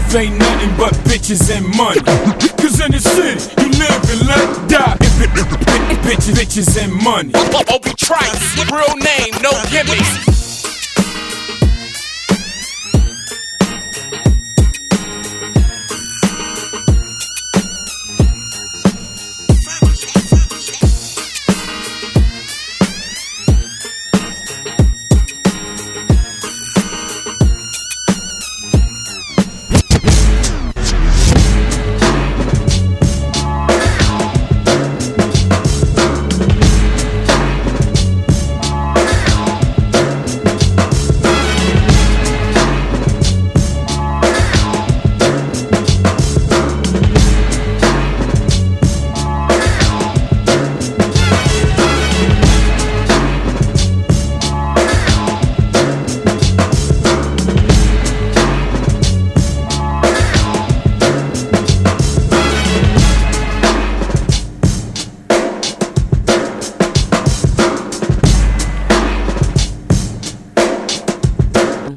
life ain't nothing but bitches and money. Cause in the city, you live and let die. Bitches and money. Opie Trice, real name, no gimmicks.